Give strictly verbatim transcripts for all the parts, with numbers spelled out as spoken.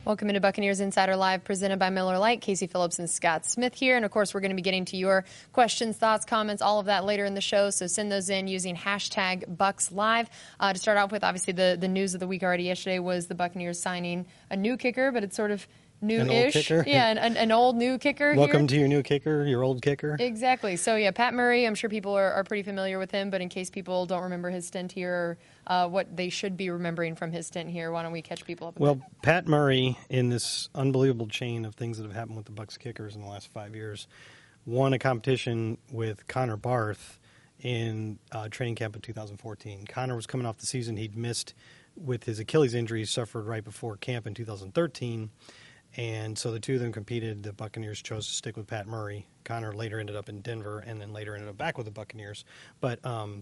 Welcome into Buccaneers Insider Live, presented by Miller Lite. Casey Phillips and Scott Smith here. And, of course, we're going to be getting to your questions, thoughts, comments, all of that later in the show. So send those in using hashtag BucsLive. Uh, to start off with, obviously, the, the news of the week already yesterday was the Buccaneers signing a new kicker, but it's sort of new-ish. An old kicker. Yeah, an, an, an old new kicker. Welcome here. to your new kicker, your old kicker. Exactly. So, yeah, Pat Murray, I'm sure people are, are pretty familiar with him, but in case people don't remember his stint here or uh, what they should be remembering from his stint here, why don't we catch people up a Well, bit? Pat Murray, in this unbelievable chain of things that have happened with the Bucs kickers in the last five years, won a competition with Connor Barth in uh, training camp in two thousand fourteen. Connor was coming off the season he'd missed with his Achilles injury suffered right before camp in two thousand thirteen. And so the two of them competed. The Buccaneers chose to stick with Pat Murray. Connor later ended up in Denver and then later ended up back with the Buccaneers. But um,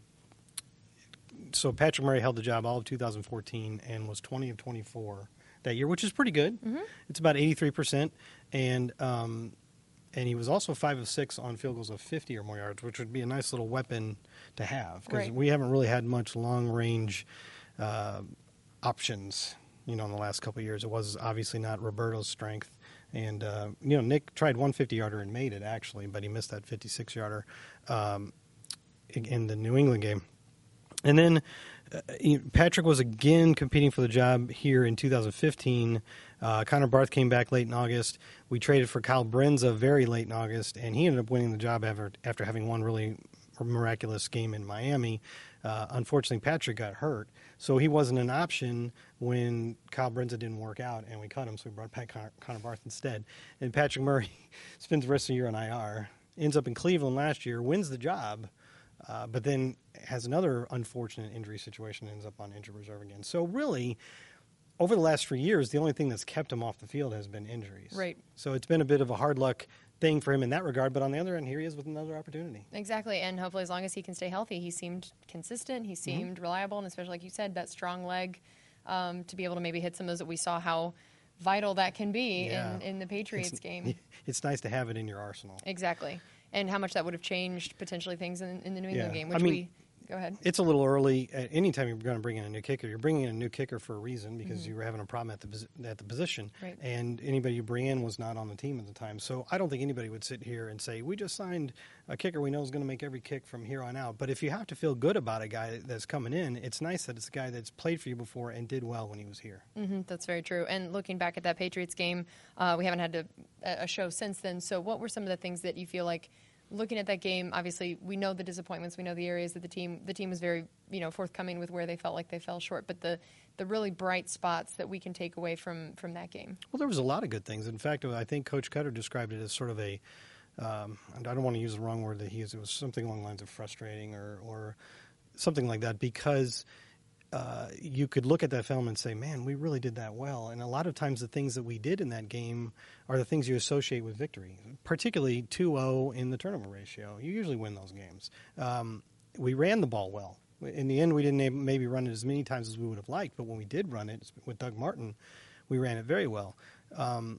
so Patrick Murray held the job all of two thousand fourteen and was twenty of twenty-four that year, which is pretty good. Mm-hmm. It's about eighty-three percent. And um, and he was also five of six on field goals of fifty or more yards, which would be a nice little weapon to have because right. we haven't really had much long-range uh, options. You know, in the last couple of years, it was obviously not Roberto's strength. And, uh, you know, Nick tried one fifty-yarder and made it, actually, but he missed that fifty-six-yarder um, in the New England game. And then uh, Patrick was again competing for the job here in two thousand fifteen. Uh, Connor Barth came back late in August. We traded for Kyle Brenza very late in August, and he ended up winning the job after, after having one really miraculous game in Miami. Uh, unfortunately, Patrick got hurt, so he wasn't an option when Kyle Brenza didn't work out, and we cut him, so we brought back Connor, Connor Barth instead. And Patrick Murray spends the rest of the year on I R, ends up in Cleveland last year, wins the job, uh, but then has another unfortunate injury situation, ends up on injured reserve again. So really, over the last three years, the only thing that's kept him off the field has been injuries. Right. So it's been a bit of a hard luck thing for him in that regard, but on the other end, here he is with another opportunity. Exactly, and hopefully as long as he can stay healthy, he seemed consistent, he seemed mm-hmm. reliable, and especially like you said, that strong leg um, to be able to maybe hit some of those that we saw how vital that can be yeah. in, in the Patriots it's, game. It's nice to have it in your arsenal. Exactly, and how much that would have changed potentially things in, in the New England yeah. game, which I mean, we... Go ahead. It's a little early. Anytime you're going to bring in a new kicker, you're bringing in a new kicker for a reason because mm-hmm. you were having a problem at the at the position. Right. And anybody you bring in was not on the team at the time. So I don't think anybody would sit here and say, we just signed a kicker we know is going to make every kick from here on out. But if you have to feel good about a guy that's coming in, it's nice that it's a guy that's played for you before and did well when he was here. Mm-hmm. That's very true. And looking back at that Patriots game, uh, we haven't had to, a show since then. So what were some of the things that you feel like, looking at that game, obviously we know the disappointments, we know the areas that the team the team was very, you know, forthcoming with where they felt like they fell short, but the the really bright spots that we can take away from from that game. Well, there was a lot of good things. In fact, I think Coach Cutter described it as sort of a um, I don't want to use the wrong word that he used. It was something along the lines of frustrating or or something like that because Uh, you could look at that film and say, man, we really did that well. And a lot of times the things that we did in that game are the things you associate with victory, particularly two oh in the turnover ratio. You usually win those games. Um, we ran the ball well. In the end, we didn't maybe run it as many times as we would have liked, but when we did run it with Doug Martin, we ran it very well. Um,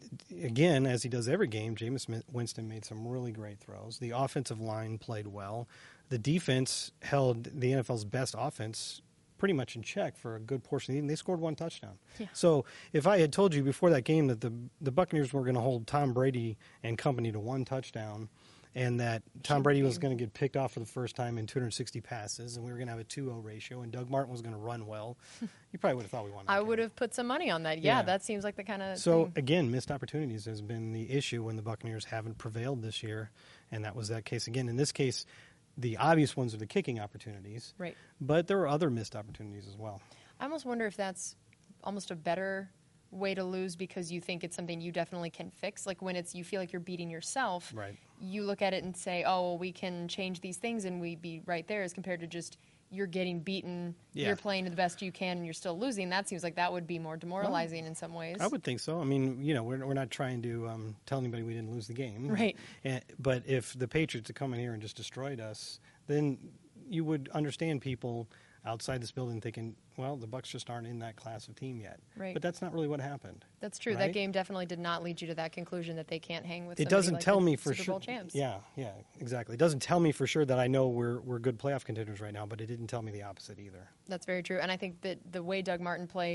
again, as he does every game, Jameis Winston made some really great throws. The offensive line played well. The defense held the N F L's best offense pretty much in check for a good portion of the game. They scored one touchdown. Yeah. So if I had told you before that game that the the Buccaneers were going to hold Tom Brady and company to one touchdown and that Tom Brady was going to get picked off for the first time in two hundred sixty passes and we were going to have a two oh ratio and Doug Martin was going to run well, you probably would have thought we won that I game. would have put some money on that. Yeah, Yeah. that seems like the kind of So, thing. again, missed opportunities has been the issue when the Buccaneers haven't prevailed this year, and that was that case again. In this case, the obvious ones are the kicking opportunities, Right. but there were other missed opportunities as well. I almost wonder if that's almost a better way to lose because you think it's something you definitely can fix. Like when it's you feel like you're beating yourself, Right. you look at it and say, oh, well, we can change these things and we'd be right there, as compared to just you're getting beaten, Yeah. you're playing the best you can, and you're still losing. That seems like that would be more demoralizing in some ways. I would think so. I mean, you know, we're, we're not trying to um, tell anybody we didn't lose the game. Right. And, but if the Patriots had come in here and just destroyed us, then you would understand people outside this building thinking, well, the Bucs just aren't in that class of team yet. Right. But that's not really what happened. That's true. Right? That game definitely did not lead you to that conclusion that they can't hang with It somebody doesn't like tell the me for Super sure. Bowl champs. Yeah, yeah, exactly. It doesn't tell me for sure that I know we're we're good playoff contenders right now, but it didn't tell me the opposite either. That's very true. And I think that the way Doug Martin played,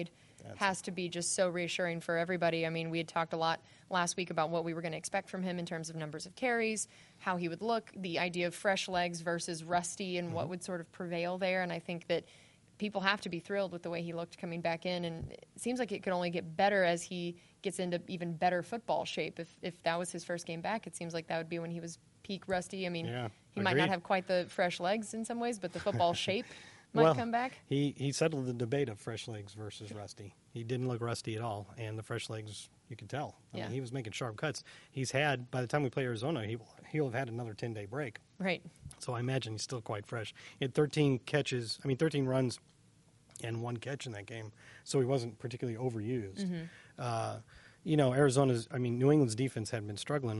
That's has to be just so reassuring for everybody. I mean, we had talked a lot last week about what we were going to expect from him in terms of numbers of carries, how he would look, the idea of fresh legs versus rusty, and mm-hmm. what would sort of prevail there. And I think that people have to be thrilled with the way he looked coming back in, and it seems like it could only get better as he gets into even better football shape. If if that was his first game back, it seems like that would be when he was peak Rusty. I mean, yeah, he might not have quite the fresh legs in some ways, but the football shape might well, come back. He he settled the debate of fresh legs versus Rusty. He didn't look rusty at all, and the fresh legs, you could tell. I yeah. mean, he was making sharp cuts. He's had, by the time we play Arizona, he, he'll have had another ten-day break. Right. So I imagine he's still quite fresh. He had thirteen catches, I mean, thirteen runs and one catch in that game, so he wasn't particularly overused. Mm-hmm. Uh, you know, Arizona's, I mean, New England's defense had been struggling,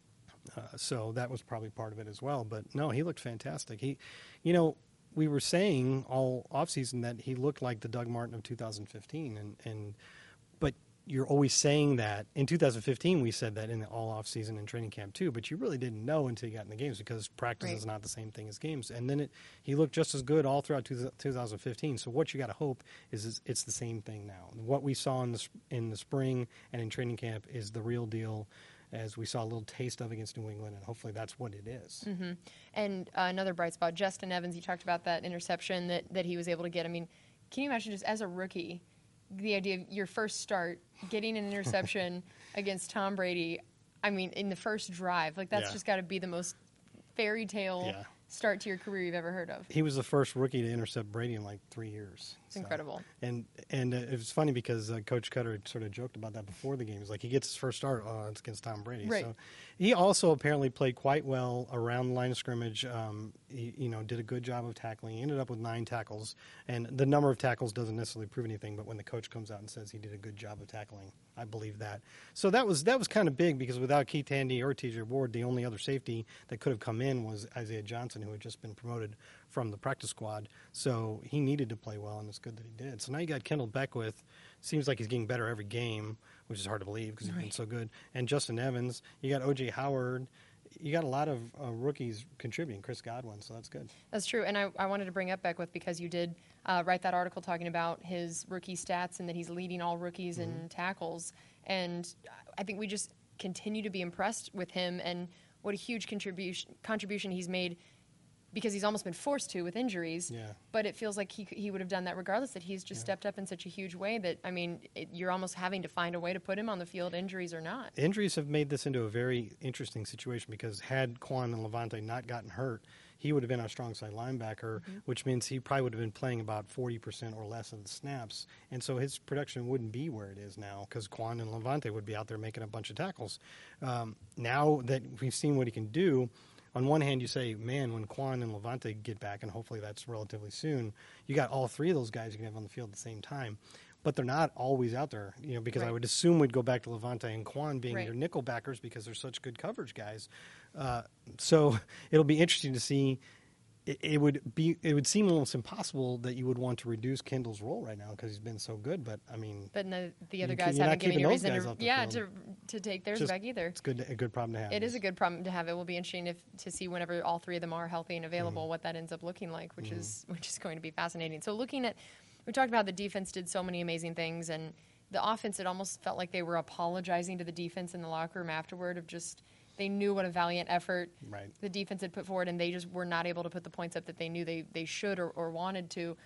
uh, so that was probably part of it as well. But, no, he looked fantastic. He, you know, we were saying all offseason that he looked like the Doug Martin of two thousand fifteen, and, and but you're always saying that. In two thousand fifteen, we said that in the all offseason and training camp too, but you really didn't know until you got in the games because practice right. is not the same thing as games. And then it, he looked just as good all throughout two thousand fifteen. So what you got to hope is, is it's the same thing now. What we saw in the, in the spring and in training camp is the real deal, as we saw a little taste of against New England, and hopefully that's what it is. Mm-hmm. And uh, another bright spot, Justin Evans, you talked about that interception that, that he was able to get. I mean, can you imagine just as a rookie, the idea of your first start, getting an interception against Tom Brady, I mean, in the first drive, like that's yeah. just got to be the most fairy tale yeah. start to your career you've ever heard of. He was the first rookie to intercept Brady in like three years. It's so incredible. And and uh, it was funny because uh, Coach Cutter sort of joked about that before the game. He's like, he gets his first start, oh, it's against Tom Brady. Right. So he also apparently played quite well around the line of scrimmage. Um, he, you know, did a good job of tackling. He ended up with nine tackles. And the number of tackles doesn't necessarily prove anything, but when the coach comes out and says he did a good job of tackling, I believe that. So that was that was kind of big because without Keith Tandy or T J Ward, the only other safety that could have come in was Isaiah Johnson, who had just been promoted from the practice squad. So he needed to play well, and it's good that he did. So now you got Kendall Beckwith. Seems like he's getting better every game, which is hard to believe because he's right. been so good. And Justin Evans. You got O J Howard. You got a lot of uh, rookies contributing. Chris Godwin, so that's good. That's true. And I, I wanted to bring up Beckwith because you did uh, write that article talking about his rookie stats and that he's leading all rookies mm-hmm. in tackles. And I think we just continue to be impressed with him and what a huge contribution contribution he's made because he's almost been forced to with injuries. Yeah. But it feels like he he would have done that regardless, that he's just yeah. stepped up in such a huge way that, I mean, it, you're almost having to find a way to put him on the field, injuries or not. Injuries have made this into a very interesting situation because had Quan and Levante not gotten hurt, he would have been our strong side linebacker, mm-hmm. which means he probably would have been playing about forty percent or less of the snaps. And so his production wouldn't be where it is now because Quan and Levante would be out there making a bunch of tackles. Um, now that we've seen what he can do, on one hand, you say, man, when Quan and Levante get back, and hopefully that's relatively soon, you got all three of those guys you can have on the field at the same time. But they're not always out there, you know, because right. I would assume we'd go back to Levante and Quan being right. their nickel backers because they're such good coverage guys. Uh, so it'll be interesting to see. It, it would be it would seem almost impossible that you would want to reduce Kendall's role right now because he's been so good. But I mean, but no, the other you, guys you're haven't not given you a reason guys to off the yeah field. to to take theirs Just, back either. It's good a good problem to have. It is a good problem to have. It will be interesting if to see whenever all three of them are healthy and available mm-hmm. what that ends up looking like, which mm-hmm. is which is going to be fascinating. So looking at, we talked about the defense did so many amazing things, and the offense, it almost felt like they were apologizing to the defense in the locker room afterward of just. They knew what a valiant effort right. the defense had put forward, and they just were not able to put the points up that they knew they, they should or, or wanted to.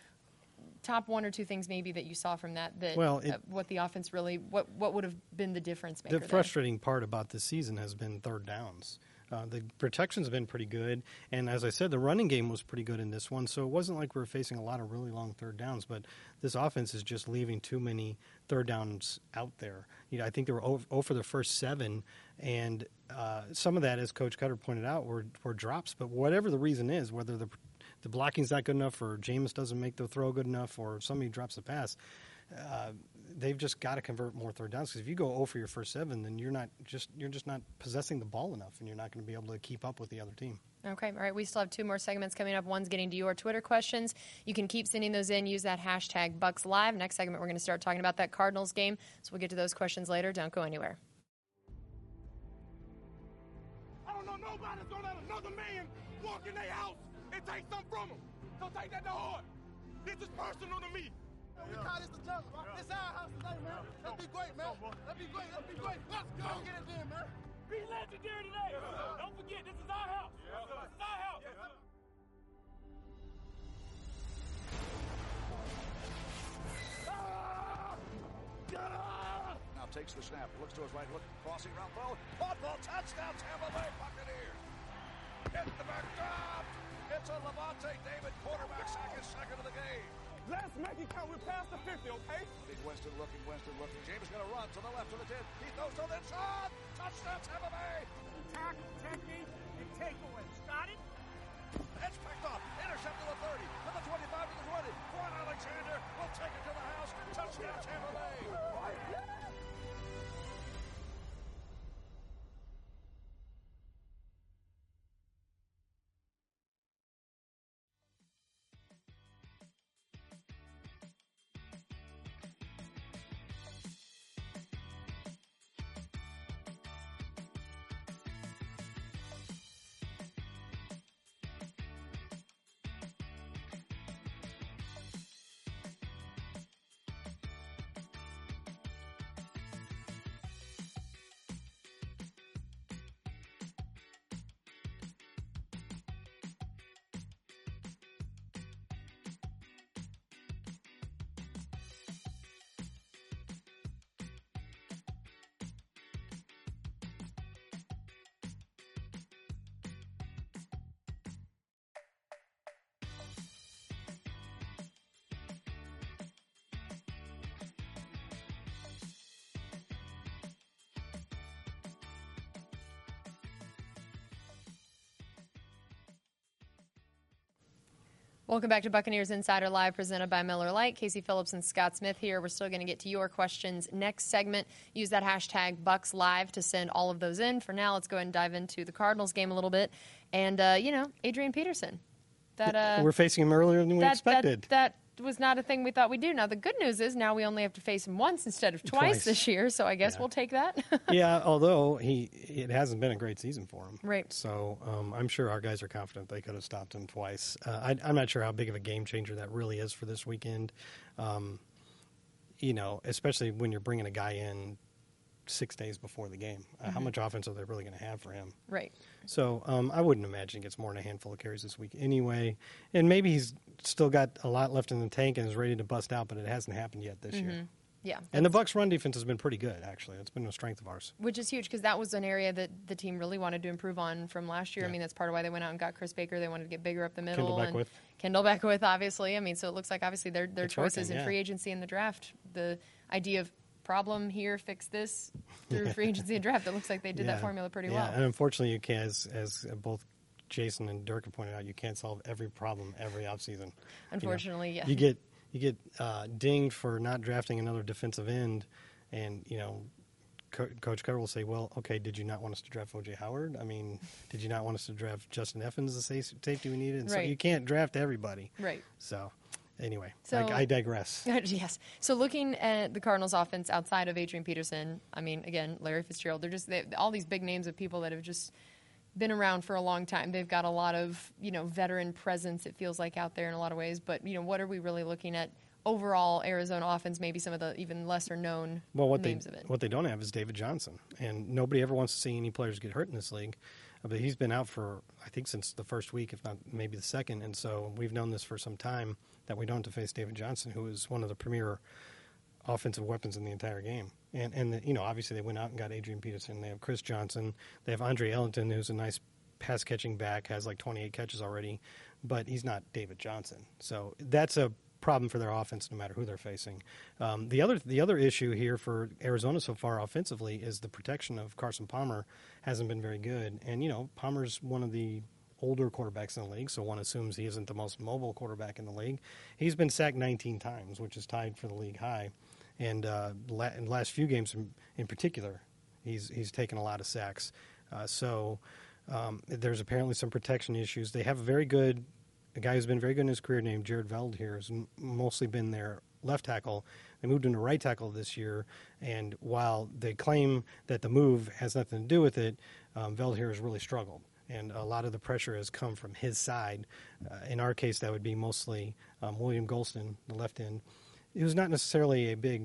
Top one or two things maybe that you saw from that, that well, it, uh, what the offense really, what what would have been the difference maker The there? frustrating part about this season has been third downs. Uh, the protection's been pretty good, and as I said, the running game was pretty good in this one, so it wasn't like we were facing a lot of really long third downs, but this offense is just leaving too many third downs out there. You know, I think they were zero for the first seven, and uh, some of that, as Coach Cutter pointed out, were, were drops, but whatever the reason is, whether the the blocking's not good enough or Jameis doesn't make the throw good enough or somebody drops the pass, uh, they've just got to convert more third downs because if you go zero for your first seven, then you're not just you're just not possessing the ball enough, and you're not going to be able to keep up with the other team. Okay, all right. We still have two more segments coming up. One's getting to your Twitter questions. You can keep sending those in. Use that hashtag Bucks Live. Next segment, we're going to start talking about that Cardinals game. So we'll get to those questions later. Don't go anywhere. I don't know nobody's going to let another man walk in their house and take something from them. So take that to heart. This is personal to me. We call this the jungle, right? This our house today, man. Let's be great, man. Let's be great. Let's be great. Let's go. Let's get it in, man. Be legendary today. Don't forget, this is our house. This is our house. Now takes the snap, looks to his right, look, crossing route throw, caught ball, touchdown, Tampa Bay Buccaneers. Hit the back, dropped. It's a Levante David quarterback sack, his second of the game. Let's make it count. We're past the fifty, okay? Big Winston looking, Winston looking. James is going to run to the left of the ten. He throws to the inside. Touchdown, Tampa Bay. Tackle, technique, and takeaway. Got it? It's picked up. Intercepted the thirty. To the twenty-five, to the twenty. Quan Alexander will take it to the house. Touchdown, Tampa Bay. Welcome back to Buccaneers Insider Live, presented by Miller Lite. Casey Phillips and Scott Smith here. We're still going to get to your questions next segment. Use that hashtag BucsLive to send all of those in. For now, let's go ahead and dive into the Cardinals game a little bit. And, uh, you know, Adrian Peterson. That uh, We're facing him earlier than we that, expected. That, that was not a thing we thought we'd do. Now, the good news is now we only have to face him once instead of twice, Twice. this year, so I guess Yeah. we'll take that. Yeah, although he it hasn't been a great season for him. Right. So um, I'm sure our guys are confident they could have stopped him twice. Uh, I, I'm not sure how big of a game changer that really is for this weekend. Um, you know, especially when you're bringing a guy in six days before the game. Uh, Mm-hmm. How much offense are they really going to have for him? Right. So um, I wouldn't imagine he gets more than a handful of carries this week anyway. And maybe he's still got a lot left in the tank and is ready to bust out, but it hasn't happened yet this year. Yeah. And the Bucs' run defense has been pretty good, actually. It's been a strength of ours. Which is huge because that was an area that the team really wanted to improve on from last year. I Yeah. mean, that's part of why they went out and got Chris Baker. They wanted to get bigger up the middle. Kendall and Beckwith. Kendall Beckwith, obviously. I mean, so it looks like obviously their their It's choices working, in yeah. free agency and the draft. The idea of problem here, fix this through free agency and draft. It looks like they did that Yeah. formula pretty yeah. well. And unfortunately, you can, as, as both Jason and Dirk have pointed out, you can't solve every problem every offseason. You know, Unfortunately, yeah. You get you get uh, dinged for not drafting another defensive end, and you know, Co- Coach Carter will say, "Well, okay, did you not want us to draft O J Howard? I mean, did you not want us to draft Justin Evans, the sa- safety we needed?" And so Right. you can't draft everybody. Right. So, anyway, So- I, I digress. Yes. So looking at the Cardinals' offense outside of Adrian Peterson, I mean, again, Larry Fitzgerald, they're just they, all these big names of people that have just been around for a long time. They've got a lot of, you know, veteran presence, it feels like, out there in a lot of ways. But, you know, what are we really looking at overall Arizona offense, maybe some of the even lesser known Well, what names they of it? what they don't have is David Johnson, and nobody ever wants to see any players get hurt in this league. Uh, But he's been out for I think since the first week, if not maybe the second, and so we've known this for some time that we don't have to face David Johnson, who is one of the premier offensive weapons in the entire game. And and the, you know, obviously they went out and got Adrian Peterson. They have Chris Johnson. They have Andre Ellington, who's a nice pass catching back, has like twenty-eight catches already, but he's not David Johnson. So that's a problem for their offense, no matter who they're facing. Um, the other the other issue here for Arizona so far offensively is the protection of Carson Palmer hasn't been very good. And you know, Palmer's one of the older quarterbacks in the league, so one assumes he isn't the most mobile quarterback in the league. He's been sacked nineteen times, which is tied for the league high. And uh, la- in the last few games in, in particular, he's he's taken a lot of sacks. Uh, so um, there's apparently some protection issues. They have a very good a guy who's been very good in his career named Jared Veld here has m- mostly been their left tackle. They moved him to right tackle this year, and while they claim that the move has nothing to do with it, um, Veld here has really struggled. And a lot of the pressure has come from his side. Uh, in our case, that would be mostly um, William Golston, the left end. he was not necessarily a big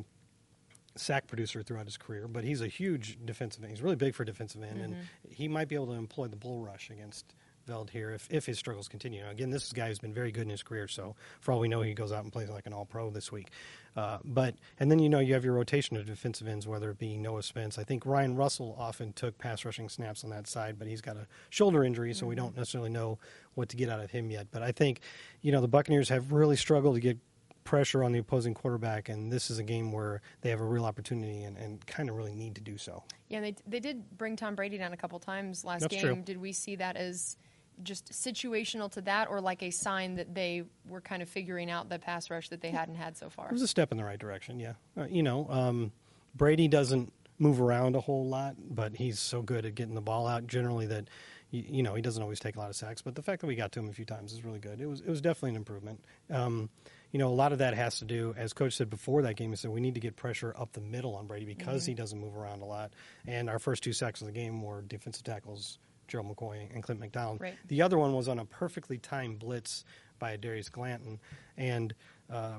sack producer throughout his career, but he's a huge defensive end. He's really big for defensive end, mm-hmm. and he might be able to employ the bull rush against Veld here if, if his struggles continue. Now, again, this is a guy who's been very good in his career, so for all we know, he goes out and plays like an all-pro this week. Uh, but and then, you know, you have your rotation of defensive ends, whether it be Noah Spence. I think Ryan Russell often took pass rushing snaps on that side, but he's got a shoulder injury, so mm-hmm. we don't necessarily know what to get out of him yet. But I think, you know, the Buccaneers have really struggled to get pressure on the opposing quarterback, and this is a game where they have a real opportunity and, and kind of really need to do so. Yeah, they they did bring Tom Brady down a couple times last That's game. True. Did we see that as just situational to that, or like a sign that they were kind of figuring out the pass rush that they hadn't had so far? It was a step in the right direction, yeah. Uh, you know, um, Brady doesn't move around a whole lot, but he's so good at getting the ball out generally that, you, you know, he doesn't always take a lot of sacks. But the fact that we got to him a few times is really good. It was it was definitely an improvement. Um, you know, a lot of that has to do, as Coach said before that game, he said we need to get pressure up the middle on Brady because mm-hmm. he doesn't move around a lot. And our first two sacks of the game were defensive tackles, Gerald McCoy and Clint McDonald. Right. The other one was on a perfectly timed blitz by Darius Glanton. And, um,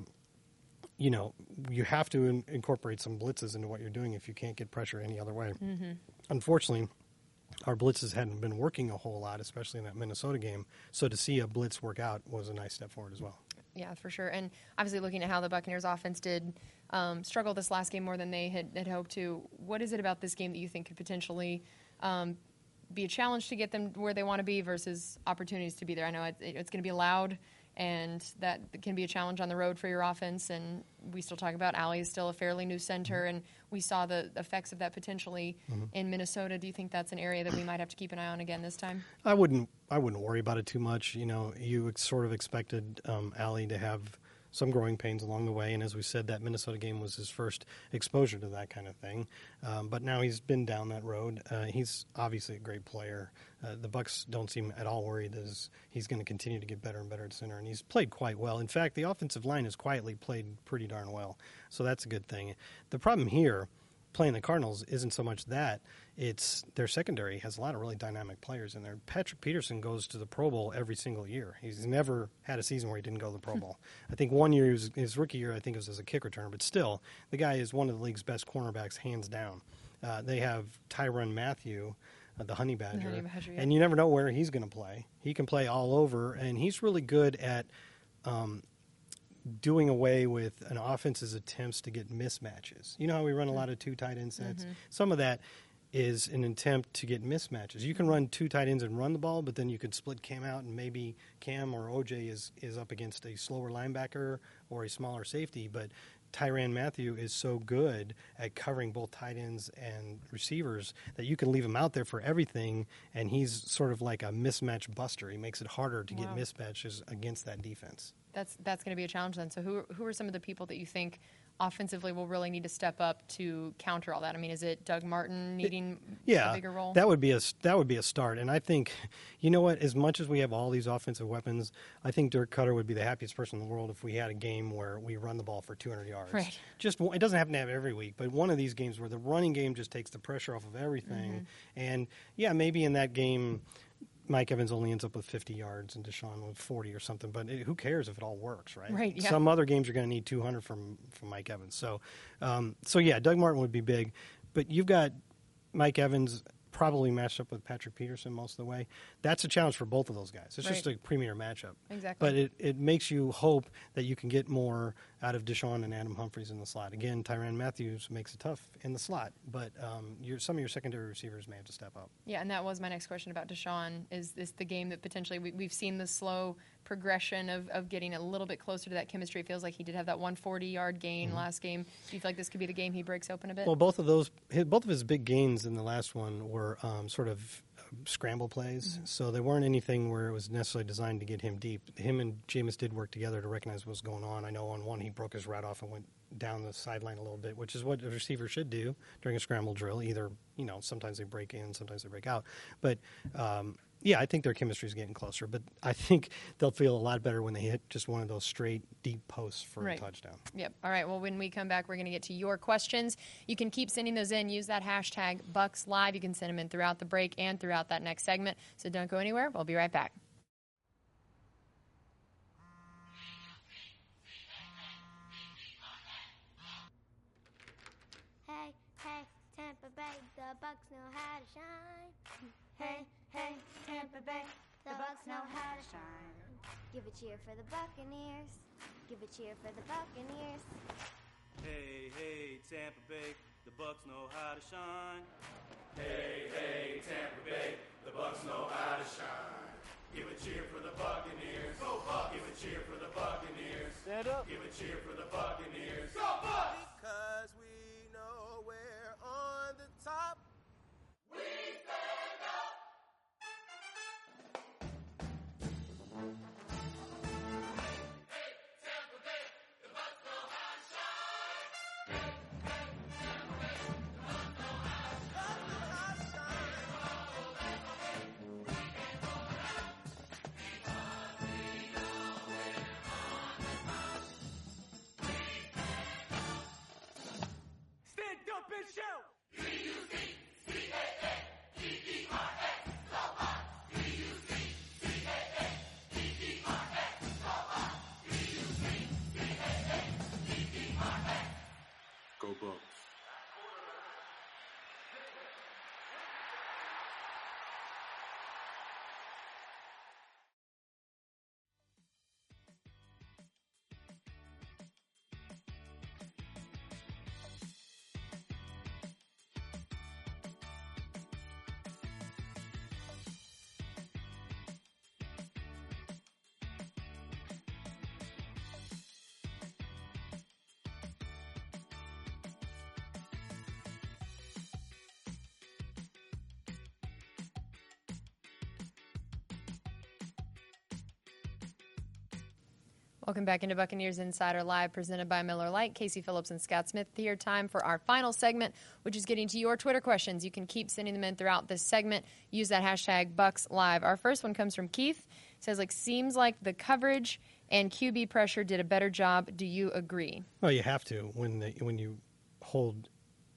you know, you have to in- incorporate some blitzes into what you're doing if you can't get pressure any other way. Mm-hmm. Unfortunately, our blitzes hadn't been working a whole lot, especially in that Minnesota game. So to see a blitz work out was a nice step forward as well. Yeah, for sure. And obviously looking at how the Buccaneers offense did um, struggle this last game more than they had, had hoped to, what is it about this game that you think could potentially um, be a challenge to get them where they want to be versus opportunities to be there? I know it, it's going to be loud, and that can be a challenge on the road for your offense. And we still talk about Ali is still a fairly new center, and we saw the effects of that potentially mm-hmm. in Minnesota. Do you think that's an area that we might have to keep an eye on again this time? I wouldn't. I wouldn't worry about it too much. You know, you sort of expected um, Ali to have some growing pains along the way, and as we said, that Minnesota game was his first exposure to that kind of thing. Um, but now he's been down that road. Uh, he's obviously a great player. Uh, the Bucs don't seem at all worried that his, he's going to continue to get better and better at center, and he's played quite well. In fact, the offensive line has quietly played pretty darn well, so that's a good thing. The problem here, playing the Cardinals, isn't so much that. It's their secondary has a lot of really dynamic players in there. Patrick Peterson goes to the Pro Bowl every single year. He's never had a season where he didn't go to the Pro Bowl. I think one year, his, his rookie year, I think it was as a kick returner, but still, the guy is one of the league's best cornerbacks, hands down. Uh, they have Tyrann Mathieu, uh, the Honey Badger, the honey badger yeah. and you never know where he's going to play. He can play all over, and he's really good at um, doing away with an offense's attempts to get mismatches. You know how we run a lot of two tight end sets? Mm-hmm. Some of that is an attempt to get mismatches. You can run two tight ends and run the ball, but then you could split Cam out, and maybe Cam or O J is, is up against a slower linebacker or a smaller safety, but Tyrann Mathieu is so good at covering both tight ends and receivers that you can leave him out there for everything, and he's sort of like a mismatch buster. He makes it harder to wow. get mismatches against that defense. That's that's going to be a challenge then. So who who are some of the people that you think offensively will really need to step up to counter all that? I mean, is it Doug Martin needing it, yeah, a bigger role? That would be a that would be a start. And I think, you know what, as much as we have all these offensive weapons, I think Dirk Cutter would be the happiest person in the world if we had a game where we run the ball for two hundred yards. Right. Just it doesn't happen to have every week, but one of these games where the running game just takes the pressure off of everything. Mm-hmm. And yeah, maybe in that game, Mike Evans only ends up with fifty yards and Deshaun with forty or something, but it, who cares if it all works, right? Right. Yeah. Some other games you're going to need two hundred from from Mike Evans. So, um, so yeah, Doug Martin would be big, but you've got Mike Evans probably matched up with Patrick Peterson most of the way. That's a challenge for both of those guys. It's right. just a premier matchup. Exactly. But it, it makes you hope that you can get more out of Deshaun and Adam Humphries in the slot. Again, Tyrann Mathieu makes it tough in the slot, but um, your, some of your secondary receivers may have to step up. Yeah, and that was my next question about Deshaun. Is this the game that potentially we, we've seen the slow progression of, of getting a little bit closer to that chemistry? It feels like he did have that one forty-yard gain mm-hmm. last game. Do you feel like this could be the game he breaks open a bit? Well, both of those, his, both of his big gains in the last one were um, sort of scramble plays, mm-hmm. so they weren't anything where it was necessarily designed to get him deep. Him and Jameis did work together to recognize what was going on. I know on one he broke his route off and went down the sideline a little bit, which is what a receiver should do during a scramble drill. Either, you know, sometimes they break in, sometimes they break out. But, um, yeah, I think their chemistry is getting closer, but I think they'll feel a lot better when they hit just one of those straight deep posts for right. a touchdown. Yep. All right. Well, when we come back, we're going to get to your questions. You can keep sending those in. Use that hashtag BucsLive. You can send them in throughout the break and throughout that next segment. So don't go anywhere. We'll be right back. The Bucks know how to shine. Hey, hey, Tampa Bay. The Bucks know how to shine. Give a cheer for the Buccaneers. Give a cheer for the Buccaneers. Hey, hey, Tampa Bay. The Bucks know how to shine. Hey, hey, Tampa Bay, the Bucks know how to shine. Give a cheer for the Buccaneers. Go Bucks! Give a cheer for the Buccaneers. Stand up. Give a cheer for the Buccaneers. Go Bucks! Because we know we're on the top. We stand up! Hey, Tampa Bay, the Bucks know how to shine. Hey, hey, Tampa Bay, the Bucks know how to shine. Stand up and shout! Go Bucks. Welcome back into Buccaneers Insider Live, presented by Miller Lite. Casey Phillips and Scott Smith here. Time for our final segment, which is getting to your Twitter questions. You can keep sending them in throughout this segment. Use that hashtag BucksLive. Our first one comes from Keith. It says, like, seems like the coverage and Q B pressure did a better job. Do you agree? Well, you have to when the, when you hold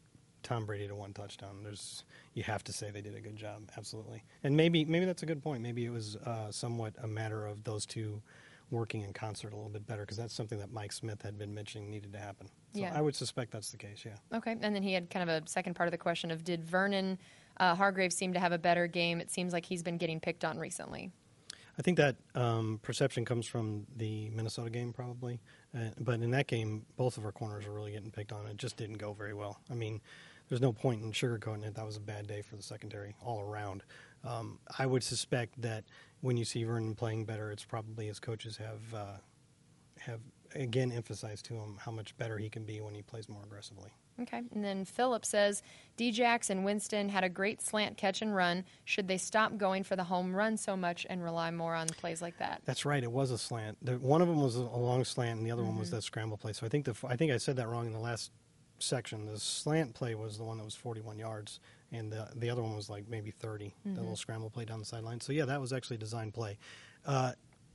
Tom Brady to one touchdown. There's you have to say they did a good job, absolutely. And maybe maybe that's a good point. Maybe it was uh, somewhat a matter of those two working in concert a little bit better, because that's something that Mike Smith had been mentioning needed to happen. So Yeah. I would suspect that's the case, yeah. Okay, and then he had kind of a second part of the question of, did Vernon uh, Hargrave seem to have a better game? It seems like he's been getting picked on recently. I think that um, perception comes from the Minnesota game, probably. Uh, but in that game, both of our corners were really getting picked on. It just didn't go very well. I mean, there's no point in sugarcoating it. That was a bad day for the secondary all around. Um, I would suspect that when you see Vernon playing better, it's probably his coaches have uh, have again emphasized to him how much better he can be when he plays more aggressively. Okay, and then Philip says, D-Jax and Winston had a great slant catch and run. Should they stop going for the home run so much and rely more on plays like that? That's right. It was a slant. The, one of them was a long slant, and the other mm-hmm. one was that scramble play. So I think the I think I said that wrong in the last section. The slant play was the one that was forty-one yards, and the the other one was like maybe thirty. Mm-hmm. The little scramble play down the sideline. So yeah, that was actually a design play. Uh,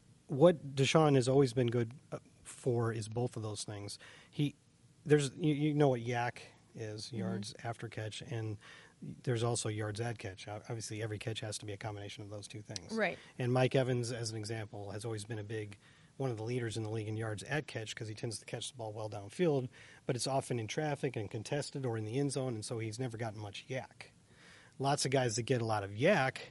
what Deshaun has always been good for is both of those things. He there's you, you know what yak is, yards mm-hmm. after catch, and there's also yards at catch. Obviously, every catch has to be a combination of those two things. Right. And Mike Evans, as an example, has always been a big one of the leaders in the league in yards at catch, because he tends to catch the ball well downfield, but it's often in traffic and contested or in the end zone, and so he's never gotten much yak. Lots of guys that get a lot of yak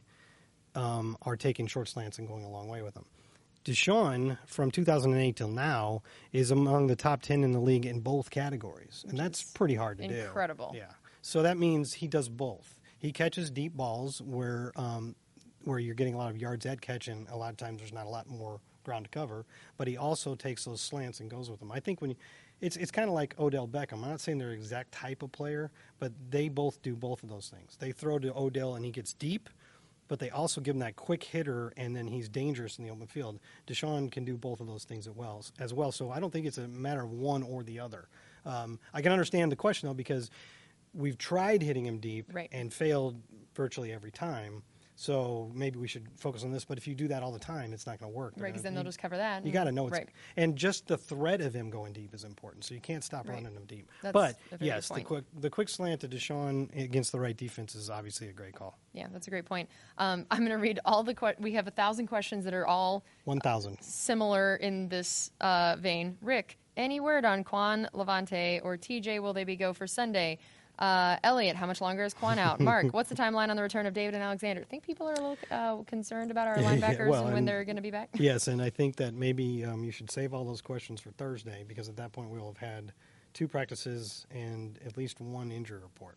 um, are taking short slants and going a long way with them. Deshaun, from two thousand eight till now, is among the top ten in the league in both categories, and that's pretty hard to incredible. do. Incredible. Yeah. So that means he does both. He catches deep balls where um, where you're getting a lot of yards at catch, and a lot of times there's not a lot more ground to cover, but he also takes those slants and goes with them. I think when you, it's it's kind of like Odell Beckham. I'm not saying they're the exact type of player, but they both do both of those things. They throw to Odell and he gets deep, but they also give him that quick hitter, and then he's dangerous in the open field. Deshaun can do both of those things as well. As well. So I don't think it's a matter of one or the other. Um, I can understand the question, though, because we've tried hitting him deep right. and failed virtually every time. So maybe we should focus on this. But if you do that all the time, it's not going to work. Right, because then they'll just cover that. You got to know it's right. And just the threat of him going deep is important. So you can't stop right. running him deep. That's but, a very yes, good the point. quick, the quick slant to Deshaun against the right defense is obviously a great call. Yeah, that's a great point. Um, I'm going to read all the que- – we have a thousand questions that are all one thousand. similar in this uh, vein. Rick, any word on Quan, Levante, or T J? Will they be go for Sunday? Uh, Elliot, how much longer is Quan out? Mark, what's the timeline on the return of David and Alexander? I think people are a little uh, concerned about our linebackers well, and when and- they're going to be back. Yes, and I think that maybe um, you should save all those questions for Thursday because at that point we'll have had two practices and at least one injury report.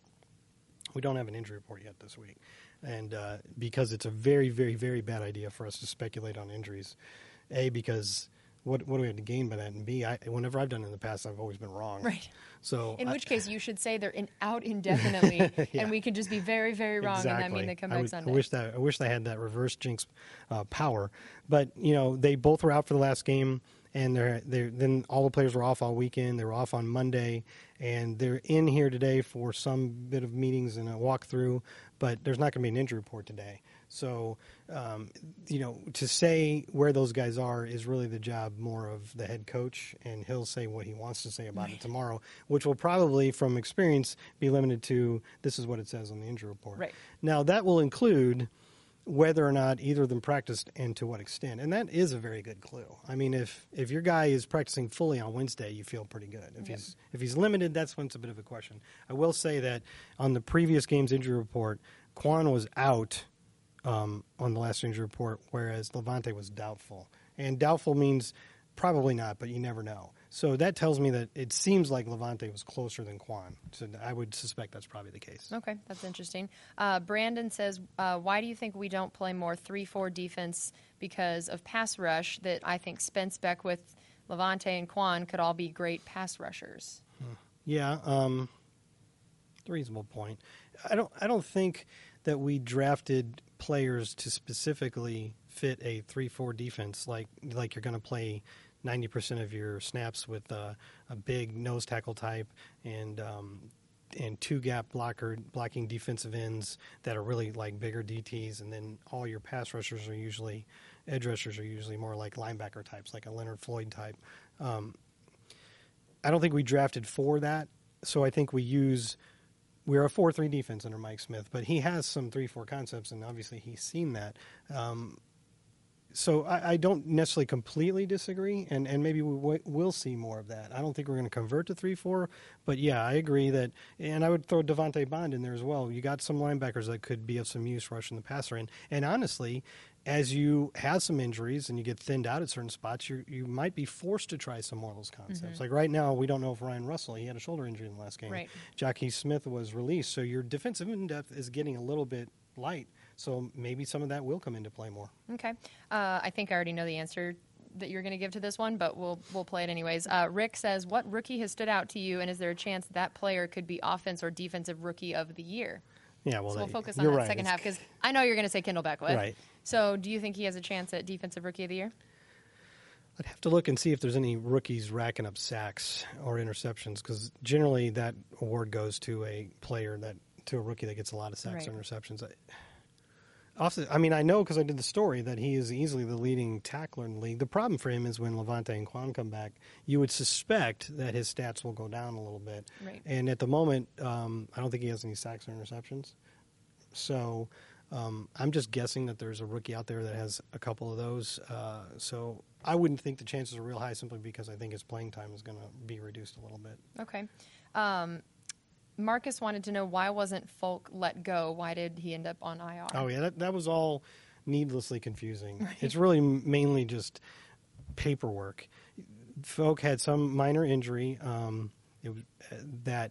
We don't have an injury report yet this week, and uh, because it's a very, very, very bad idea for us to speculate on injuries. A, because what what do we have to gain by that? And B, I, whenever I've done it in the past, I've always been wrong. Right. So In I- which case, you should say they're in, out indefinitely, Yeah. and we could just be very, very wrong, Exactly. and that mean they come I back would- Sunday. I wish that I wish they had that reverse jinx uh, power, but you know they both were out for the last game, and they're they then all the players were off all weekend. They were off on Monday, and they're in here today for some bit of meetings and a walkthrough. But there's not going to be an injury report today, so um, you know to say where those guys are is really the job more of the head coach, and he'll say what he wants to say about it tomorrow, which will probably, from experience, be limited to this is what it says on the injury report. Right. Now, that will include whether or not either of them practiced and to what extent. And that is a very good clue. I mean, if, if your guy is practicing fully on Wednesday, you feel pretty good. If he's if he's limited, that's when it's a bit of a question. I will say that on the previous game's injury report, Quan was out um, on the last injury report, whereas Levante was doubtful. And doubtful means probably not, but you never know. So that tells me that it seems like Levante was closer than Quan. So I would suspect that's probably the case. Okay, that's interesting. Uh, Brandon says, uh, why do you think we don't play more three four defense because of pass rush that I think Spence, Beckwith, Levante, and Quan could all be great pass rushers? Yeah, um, reasonable point. I don't. I don't think that we drafted players to specifically fit a three four defense. Like like you're going to play ninety percent of your snaps with uh, a big nose tackle type and um, and two gap blocker blocking defensive ends that are really like bigger D Ts, and then all your pass rushers are usually edge rushers are usually more like linebacker types, like a Leonard Floyd type. Um, I don't think we drafted for that, so I think we use. We're a four three defense under Mike Smith, but he has some three four concepts, and obviously he's seen that. Um, so I, I don't necessarily completely disagree, and, and maybe we w- will see more of that. I don't think we're going to convert to three four, but yeah, I agree that, and I would throw Devontae Bond in there as well. You got some linebackers that could be of some use rushing the passer, and, and honestly, as you have some injuries and you get thinned out at certain spots, you you might be forced to try some more of those concepts. Mm-hmm. Like right now, we don't know if Ryan Russell, he had a shoulder injury in the last game. Right. Jackie Smith was released, so your defensive in-depth is getting a little bit light. So maybe some of that will come into play more. Okay. Uh, I think I already know the answer that you're going to give to this one, but we'll we'll play it anyways. Uh, Rick says, what rookie has stood out to you, and is there a chance that player could be offense or defensive rookie of the year? Yeah, well, So we'll they- focus on you're that right. second It's- half because I know you're going to say Kendall Beckwith. Right. So do you think he has a chance at defensive rookie of the year? I'd have to look and see if there's any rookies racking up sacks or interceptions, because generally that award goes to a player that to a rookie that gets a lot of sacks Right. or interceptions. I, often, I mean, I know because I did the story that he is easily the leading tackler in the league. The problem for him is when Levante and Quan come back, you would suspect that his stats will go down a little bit. Right. And at the moment, um, I don't think he has any sacks or interceptions. So um, I'm just guessing that there's a rookie out there that has a couple of those. Uh, so I wouldn't think the chances are real high simply because I think his playing time is going to be reduced a little bit. Okay. Um, Marcus wanted to know why wasn't Folk let go? Why did he end up on I R? Oh, yeah, that, that was all needlessly confusing. It's really mainly just paperwork. Folk had some minor injury um, it was, uh, that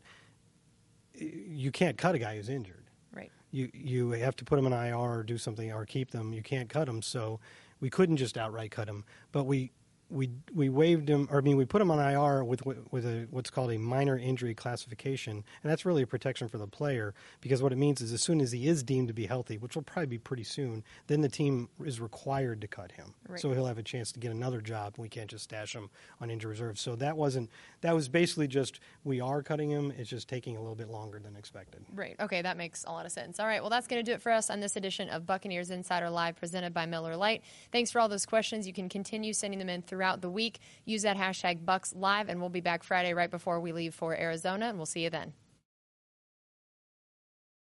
you can't cut a guy who's injured. Right. You you have to put them in I R or do something or keep them. You can't cut them, so we couldn't just outright cut him. But we we we waived him, or I mean, we put him on I R with with a what's called a minor injury classification, and that's really a protection for the player because what it means is as soon as he is deemed to be healthy, which will probably be pretty soon, then the team is required to cut him, Right. so he'll have a chance to get another job. We can't just stash him on injury reserve. So that wasn't that was basically just we are cutting him. It's just taking a little bit longer than expected. Right. Okay, that makes a lot of sense. All right, well, that's going to do it for us on this edition of Buccaneers Insider Live presented by Miller Lite. Thanks for all those questions. You can continue sending them in throughout the week. Use that hashtag BucksLive, and we'll be back Friday right before we leave for Arizona, and we'll see you then.